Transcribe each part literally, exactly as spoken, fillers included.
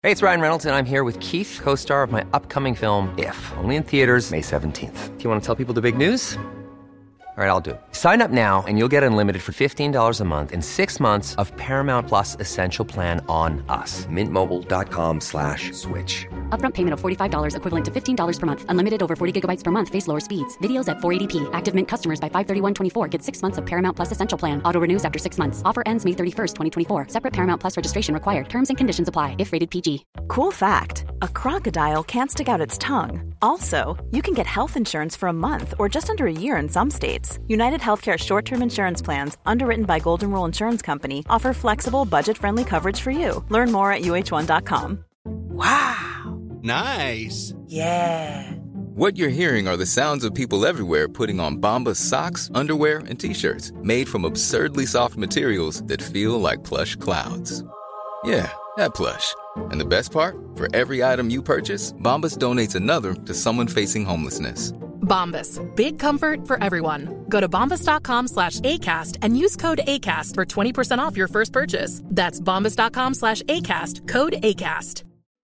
Hey, it's Ryan Reynolds, and I'm here with Keith, co-star of my upcoming film, If, only in theaters May seventeenth. Do you want to tell people the big news? All right, I'll do it. Sign up now and you'll get unlimited for fifteen dollars a month and six months of Paramount Plus Essential Plan on us. Mint Mobile dot com slash switch. Upfront payment of forty-five dollars equivalent to fifteen dollars per month. Unlimited over forty gigabytes per month. Face lower speeds. Videos at four eighty p. Active Mint customers by five thirty-one twenty-four get six months of Paramount Plus Essential Plan. Auto renews after six months. Offer ends May thirty-first, twenty twenty-four. Separate Paramount Plus registration required. Terms and conditions apply if rated P G. Cool fact, a crocodile can't stick out its tongue. Also, you can get health insurance for a month or just under a year in some states. United Healthcare short-term insurance plans, underwritten by Golden Rule Insurance Company, offer flexible, budget-friendly coverage for you. Learn more at U H one dot com. Wow. Nice. Yeah. What you're hearing are the sounds of people everywhere putting on Bombas socks, underwear, and T-shirts made from absurdly soft materials that feel like plush clouds. Yeah, that plush. And the best part? For every item you purchase, Bombas donates another to someone facing homelessness. Bombas. Big comfort for everyone. Go to bombas.com slash ACAST and use code ACAST for twenty percent off your first purchase. That's bombas.com slash ACAST. Code ACAST.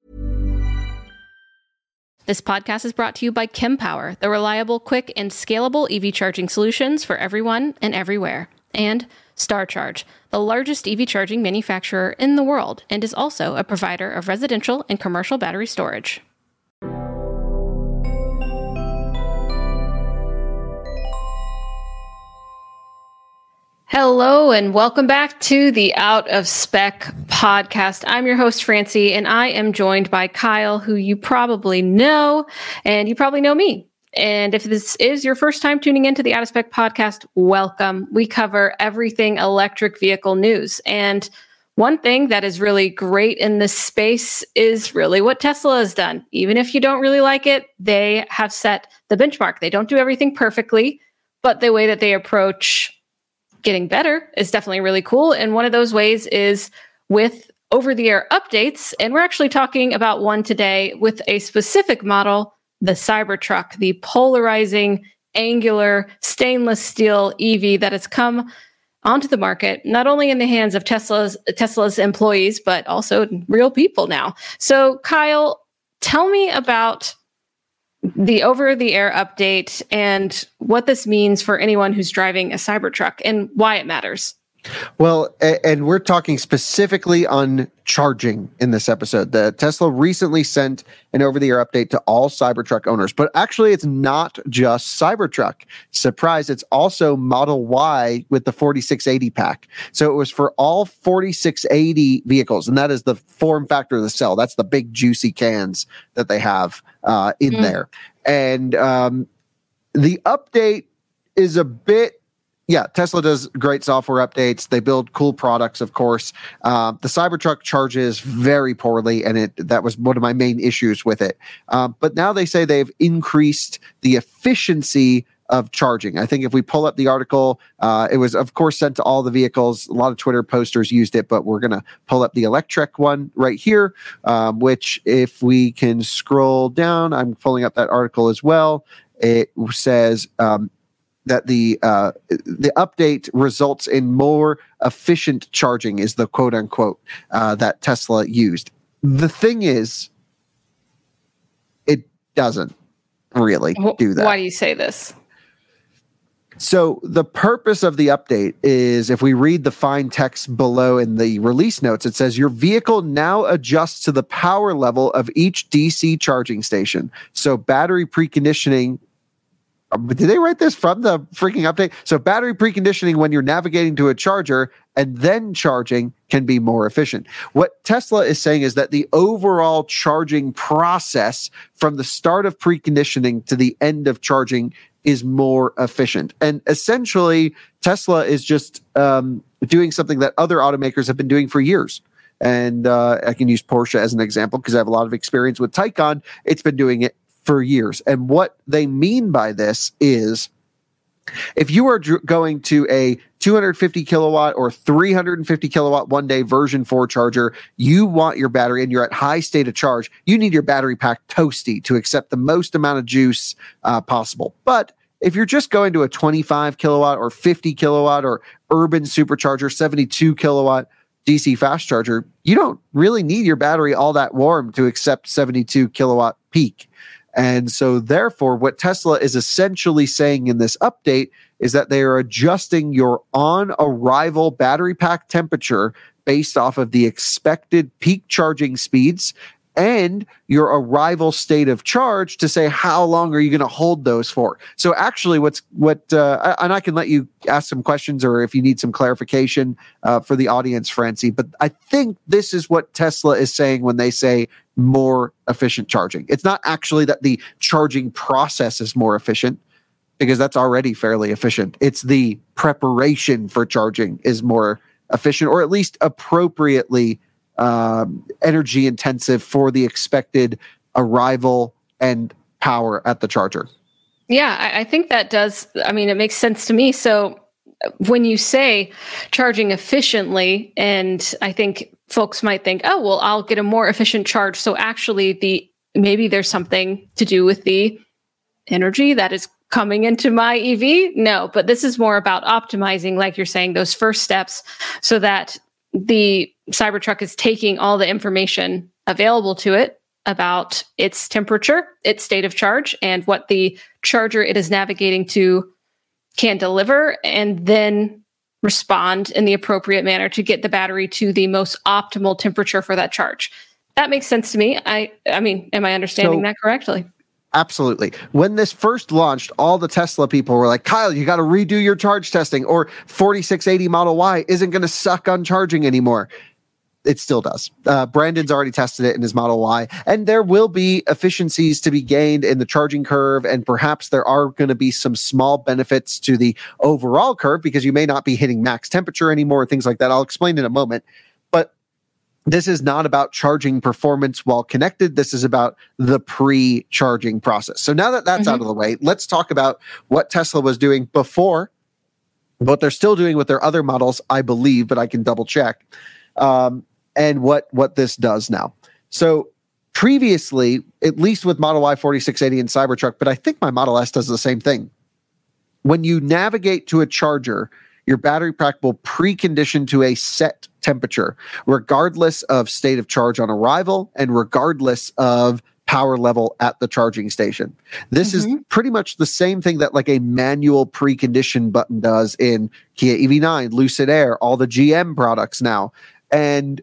This podcast is brought to you by Kempower, the reliable, quick, and scalable E V charging solutions for everyone and everywhere. And StarCharge, the largest E V charging manufacturer in the world, and is also a provider of residential and commercial battery storage. Hello, and welcome back to the Out of Spec podcast. I'm your host, Francie, and I am joined by Kyle, who you probably know, and you probably know me. And if this is your first time tuning into the Out of Spec podcast, welcome. We cover everything electric vehicle news. And one thing that is really great in this space is really what Tesla has done. Even if you don't really like it, they have set the benchmark. They don't do everything perfectly, but the way that they approach getting better is definitely really cool. And one of those ways is with over-the-air updates. And we're actually talking about one today with a specific model, the Cybertruck, the polarizing, angular, stainless steel E V that has come onto the market, not only in the hands of Tesla's Tesla's employees, but also real people now. So Kyle, tell me about the over-the-air update and what this means for anyone who's driving a Cybertruck and why it matters. Well, and we're talking specifically on charging in this episode. The Tesla recently sent an over-the-air update to all Cybertruck owners, but actually it's not just Cybertruck. Surprise, it's also Model Y with the forty-six eighty pack. So it was for all forty-six eighty vehicles, and that is the form factor of the cell. That's the big juicy cans that they have uh, in mm. there. And um, the update is a bit Yeah, Tesla does great software updates. They build cool products, of course. Uh, the Cybertruck charges very poorly, and it that was one of my main issues with it. Uh, but now they say they've increased the efficiency of charging. I think if we pull up the article, uh, it was, of course, sent to all the vehicles. A lot of Twitter posters used it, but we're going to pull up the Electrek one right here, um, which if we can scroll down, I'm pulling up that article as well. It says... Um, that the uh, the update results in more efficient charging is the quote unquote uh, that Tesla used. The thing is, it doesn't really do that. Why do you say this? So the purpose of the update is, if we read the fine text below in the release notes, it says your vehicle now adjusts to the power level of each D C charging station. So battery preconditioning. Did they write this from the freaking update? So battery preconditioning when you're navigating to a charger and then charging can be more efficient. What Tesla is saying is that the overall charging process from the start of preconditioning to the end of charging is more efficient. And essentially, Tesla is just um, doing something that other automakers have been doing for years. And uh, I can use Porsche as an example because I have a lot of experience with Taycan. It's been doing it for years. And what they mean by this is, if you are dr- going to a two hundred fifty kilowatt or three hundred fifty kilowatt one day version four charger, you want your battery and you're at high state of charge, you need your battery pack toasty to accept the most amount of juice uh, possible. But if you're just going to a twenty-five kilowatt or fifty kilowatt or urban supercharger, seventy-two kilowatt, D C fast charger, you don't really need your battery all that warm to accept seventy-two kilowatt peak. And so therefore, what Tesla is essentially saying in this update is that they are adjusting your on-arrival battery pack temperature based off of the expected peak charging speeds and your arrival state of charge to say how long are you going to hold those for. So actually what's what uh, and I can let you ask some questions or if you need some clarification uh, for the audience, Francie, but I think this is what Tesla is saying when they say more efficient charging. It's not actually that the charging process is more efficient, because that's already fairly efficient. It's the preparation for charging is more efficient, or at least appropriately um, energy intensive for the expected arrival and power at the charger. Yeah, I, I think that does. I mean, it makes sense to me. So when you say charging efficiently, and I think folks might think, oh, well, I'll get a more efficient charge. So actually the maybe there's something to do with the energy that is coming into my E V. No, but this is more about optimizing, like you're saying, those first steps so that the Cybertruck is taking all the information available to it about its temperature, its state of charge, and what the charger it is navigating to can deliver, and then respond in the appropriate manner to get the battery to the most optimal temperature for that charge. That makes sense to me. I, I mean, am I understanding so, that correctly? Absolutely. When this first launched, all the Tesla people were like, Kyle, you got to redo your charge testing, or forty-six eighty Model Y isn't going to suck on charging anymore. It still does. Uh, Brandon's already tested it in his Model Y, and there will be efficiencies to be gained in the charging curve, and perhaps there are going to be some small benefits to the overall curve because you may not be hitting max temperature anymore, things like that. I'll explain in a moment. But this is not about charging performance while connected. This is about the pre-charging process. So now that that's mm-hmm. out of the way, let's talk about what Tesla was doing before, what they're still doing with their other models, I believe, but I can double check. Um, and what, what this does now. So previously, at least with Model Y, forty-six eighty and Cybertruck, but I think my Model S does the same thing. When you navigate to a charger, your battery pack will precondition to a set temperature, regardless of state of charge on arrival and regardless of power level at the charging station. This mm-hmm. is pretty much the same thing that like a manual precondition button does in Kia E V nine, Lucid Air, all the G M products now. And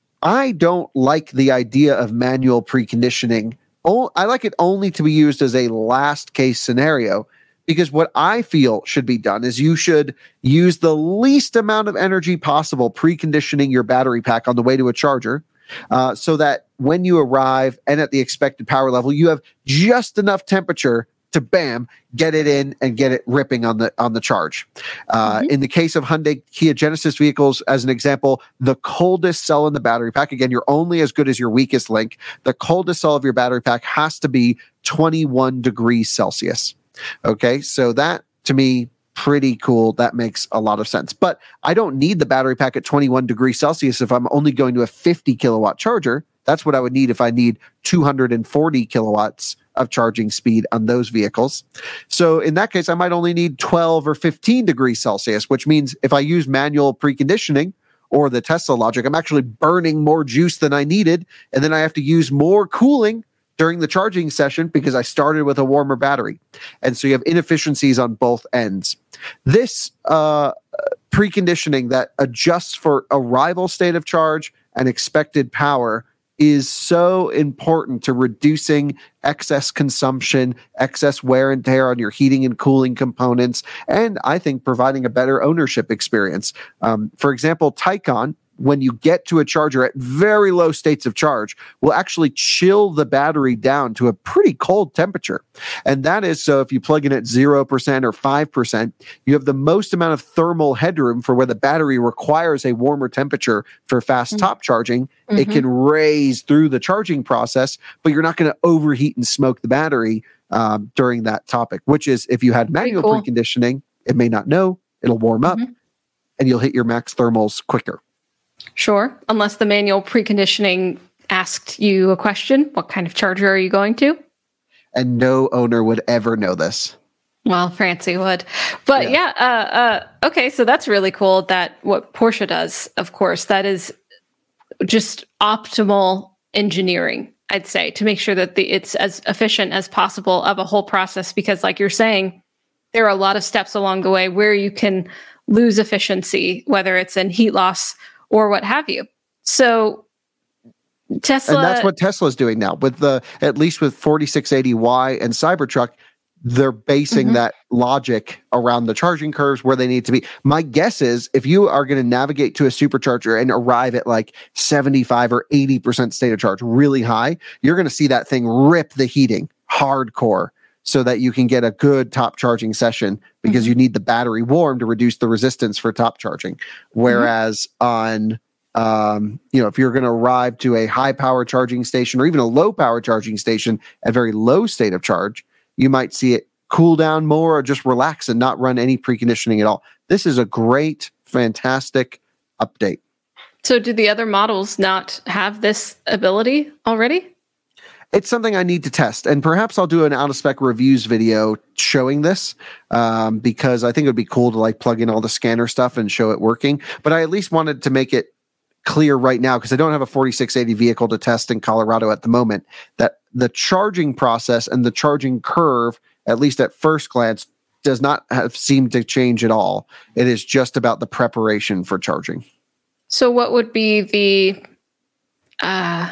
I don't like the idea of manual preconditioning. Oh, I like it only to be used as a last case scenario, because what I feel should be done is you should use the least amount of energy possible preconditioning your battery pack on the way to a charger, uh, so that when you arrive and at the expected power level, you have just enough temperature to bam, get it in and get it ripping on the on the charge. Uh, mm-hmm. In the case of Hyundai Kia Genesis vehicles, as an example, the coldest cell in the battery pack, again, you're only as good as your weakest link. The coldest cell of your battery pack has to be twenty-one degrees Celsius. Okay, so that to me, pretty cool. That makes a lot of sense. But I don't need the battery pack at twenty-one degrees Celsius if I'm only going to a fifty kilowatt charger. That's what I would need if I need two hundred forty kilowatts of charging speed on those vehicles. So in that case, I might only need twelve or fifteen degrees Celsius, which means if I use manual preconditioning or the Tesla logic, I'm actually burning more juice than I needed. And then I have to use more cooling during the charging session because I started with a warmer battery. And so you have inefficiencies on both ends. This uh, preconditioning that adjusts for arrival state of charge and expected power is so important to reducing excess consumption, excess wear and tear on your heating and cooling components, and I think providing a better ownership experience. Um, for example, Taycan, when you get to a charger at very low states of charge, will actually chill the battery down to a pretty cold temperature. And that is so if you plug in at zero percent or five percent, you have the most amount of thermal headroom for where the battery requires a warmer temperature for fast mm-hmm. top charging. Mm-hmm. It can raise through the charging process, but you're not going to overheat and smoke the battery um, during that topic, which is if you had manual cool. preconditioning, it may not know, it'll warm up, mm-hmm. and you'll hit your max thermals quicker. Sure. Unless the manual preconditioning asked you a question, what kind of charger are you going to? And no owner would ever know this. Well, Francie would. But yeah, yeah uh, uh, okay, so that's really cool that what Porsche does, of course, that is just optimal engineering, I'd say, to make sure that the, it's as efficient as possible of a whole process. Because like you're saying, there are a lot of steps along the way where you can lose efficiency, whether it's in heat loss or what have you. So Tesla, and that's what Tesla's doing now with the, at least with forty-six eighty Y and Cybertruck, they're basing mm-hmm. that logic around the charging curves where they need to be. My guess is if you are going to navigate to a supercharger and arrive at like seventy-five or eighty percent state of charge really high, you're going to see that thing rip the heating hardcore so that you can get a good top charging session, because mm-hmm. you need the battery warm to reduce the resistance for top charging. Whereas mm-hmm. on Um, you know, if you're going to arrive to a high power charging station or even a low power charging station at very low state of charge, you might see it cool down more or just relax and not run any preconditioning at all. This is a great, fantastic update. So do the other models not have this ability already? It's something I need to test, and perhaps I'll do an out of spec reviews video showing this, um, because I think it would be cool to like plug in all the scanner stuff and show it working. But I at least wanted to make it clear right now, because I don't have a forty-six eighty vehicle to test in Colorado at the moment, that the charging process and the charging curve, at least at first glance, does not have seemed to change at all. It is just about the preparation for charging. So what would be the uh,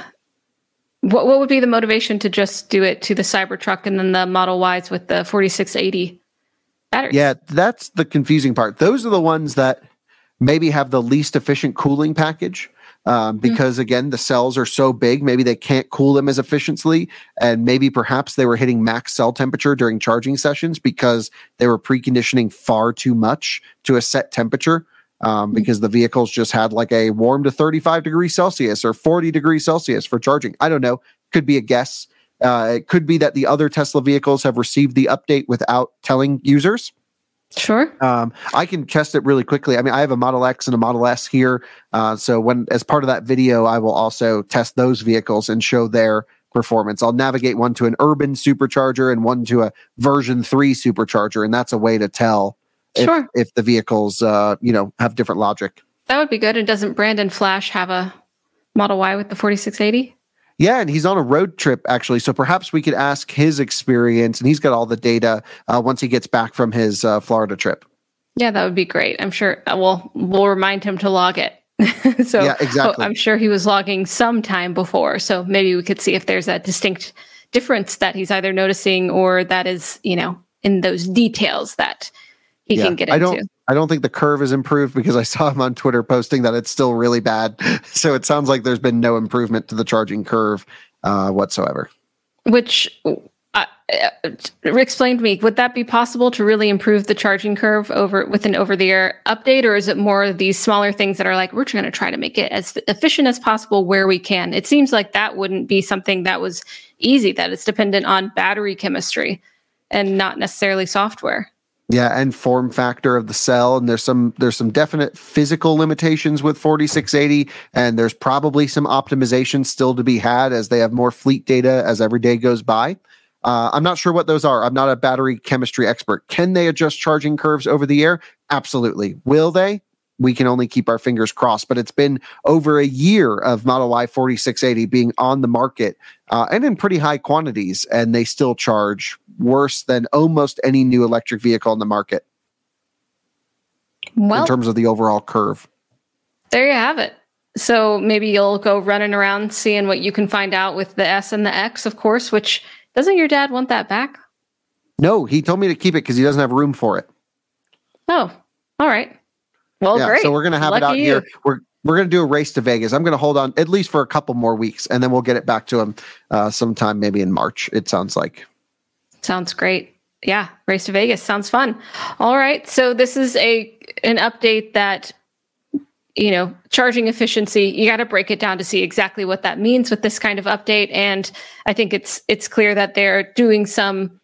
what what would be the motivation to just do it to the Cybertruck and then the Model Ys with the forty-six eighty batteries? Yeah, that's the confusing part. Those are the ones that maybe have the least efficient cooling package, um, because, mm. again, the cells are so big, maybe they can't cool them as efficiently, and maybe perhaps they were hitting max cell temperature during charging sessions because they were preconditioning far too much to a set temperature, um, mm. because the vehicles just had like a warm to thirty-five degrees Celsius or forty degrees Celsius for charging. I don't know. Could be a guess. Uh, it could be that the other Tesla vehicles have received the update without telling users. Sure. Um, I can test it really quickly. I mean, I have a Model X and a Model S here. Uh, so when, as part of that video, I will also test those vehicles and show their performance. I'll navigate one to an urban supercharger and one to a version three supercharger. And that's a way to tell if, sure. if the vehicles, uh, you know, have different logic. That would be good. And doesn't Brandon Flash have a Model Y with the forty-six eighty? Yeah, and he's on a road trip, actually. So perhaps we could ask his experience, and he's got all the data uh, once he gets back from his uh, Florida trip. Yeah, that would be great. I'm sure uh, we'll, we'll remind him to log it. so yeah, exactly. oh, I'm sure he was logging some time before. So maybe we could see if there's a distinct difference that he's either noticing or that is, you know, in those details that he yeah, can get I into. Don't, I don't think the curve is improved, because I saw him on Twitter posting that it's still really bad. So it sounds like there's been no improvement to the charging curve uh, whatsoever. Which, uh, uh, explain to me, would that be possible to really improve the charging curve over with an over-the-air update? Or is it more of these smaller things that are like, we're going to try to make it as efficient as possible where we can? It seems like that wouldn't be something that was easy, that it's dependent on battery chemistry and not necessarily software. Yeah, and form factor of the cell, and there's some there's some definite physical limitations with forty-six eighty, and there's probably some optimization still to be had as they have more fleet data as every day goes by. Uh, I'm not sure what those are. I'm not a battery chemistry expert. Can they adjust charging curves over the air? Absolutely. Will they? We can only keep our fingers crossed, but it's been over a year of Model Y forty-six eighty being on the market uh, and in pretty high quantities, and they still charge worse than almost any new electric vehicle on the market. Well, in terms of the overall curve. There you have it. So maybe you'll go running around seeing what you can find out with the S and the X, of course, which doesn't your dad want that back? No, he told me to keep it because he doesn't have room for it. Oh, all right. Well, yeah, great. So we're going to have Lucky it out you. here. We're we're going to do a race to Vegas. I'm going to hold on at least for a couple more weeks, and then we'll get it back to him uh, sometime maybe in March, it sounds like. Sounds great. Yeah, race to Vegas. Sounds fun. All right. So this is a an update that, you know, charging efficiency, you got to break it down to see exactly what that means with this kind of update. And I think it's it's clear that they're doing some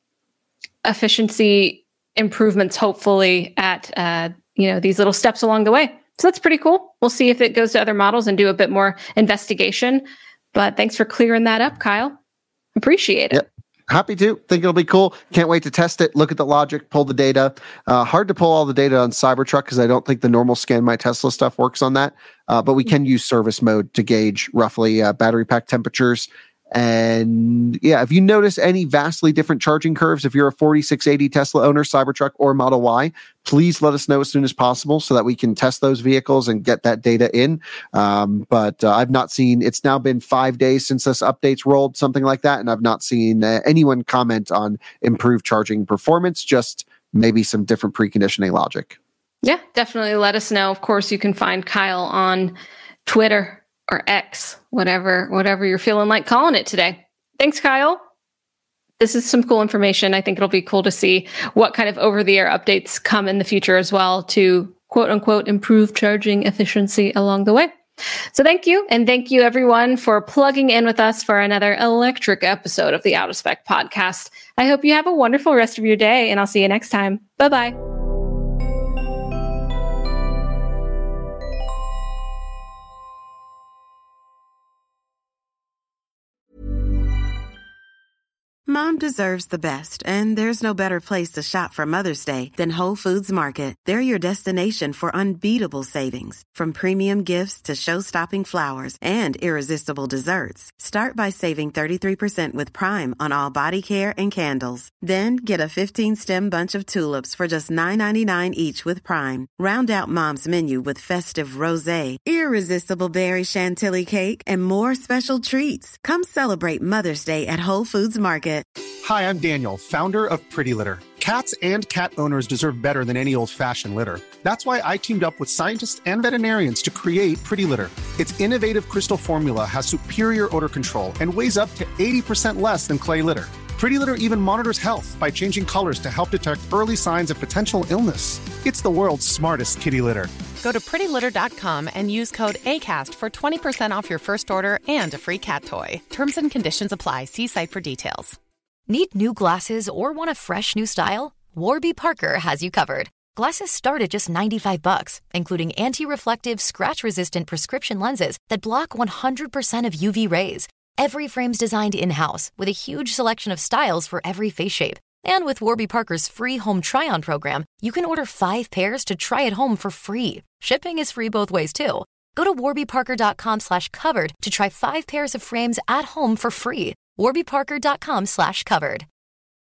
efficiency improvements, hopefully, at uh, you know, these little steps along the way. So that's pretty cool. We'll see if it goes to other models and do a bit more investigation. But thanks for clearing that up, Kyle. Appreciate it. Yep. Happy to. Think it'll be cool. Can't wait to test it. Look at the logic, pull the data. Uh, hard to pull all the data on Cybertruck because I don't think the normal Scan My Tesla stuff works on that. Uh, but we can use service mode to gauge roughly uh, battery pack temperatures. And yeah, if you notice any vastly different charging curves, if you're a forty-six eighty Tesla owner, Cybertruck or Model Y, please let us know as soon as possible so that we can test those vehicles and get that data in. Um, but uh, I've not seen, it's now been five days since this update's rolled, something like that. And I've not seen uh, anyone comment on improved charging performance, just maybe some different preconditioning logic. Yeah, definitely let us know. Of course, you can find Kyle on Twitter or X, whatever, whatever you're feeling like calling it today. Thanks, Kyle. This is some cool information. I think it'll be cool to see what kind of over-the-air updates come in the future as well to quote unquote improve charging efficiency along the way. So thank you. And thank you everyone for plugging in with us for another electric episode of the Out of Spec podcast. I hope you have a wonderful rest of your day and I'll see you next time. Bye-bye. Mom deserves the best, and there's no better place to shop for Mother's Day than Whole Foods Market. They're your destination for unbeatable savings, from premium gifts to show-stopping flowers and irresistible desserts. Start by saving thirty-three percent with Prime on all body care and candles. Then get a fifteen-stem bunch of tulips for just nine ninety-nine each with Prime. Round out Mom's menu with festive rosé, irresistible berry chantilly cake, and more special treats. Come celebrate Mother's Day at Whole Foods Market. Hi, I'm Daniel, founder of Pretty Litter. Cats and cat owners deserve better than any old-fashioned litter. That's why I teamed up with scientists and veterinarians to create Pretty Litter. Its innovative crystal formula has superior odor control and weighs up to eighty percent less than clay litter. Pretty Litter even monitors health by changing colors to help detect early signs of potential illness. It's the world's smartest kitty litter. Go to pretty litter dot com and use code ACAST for twenty percent off your first order and a free cat toy. Terms and conditions apply. See site for details. Need new glasses or want a fresh new style? Warby Parker has you covered. Glasses start at just ninety-five bucks, including anti-reflective, scratch-resistant prescription lenses that block one hundred percent of U V rays. Every frame's designed in-house with a huge selection of styles for every face shape. And with Warby Parker's free home try-on program, you can order five pairs to try at home for free. Shipping is free both ways, too. Go to warby parker dot com slash covered to try five pairs of frames at home for free. warby parker dot com slash covered.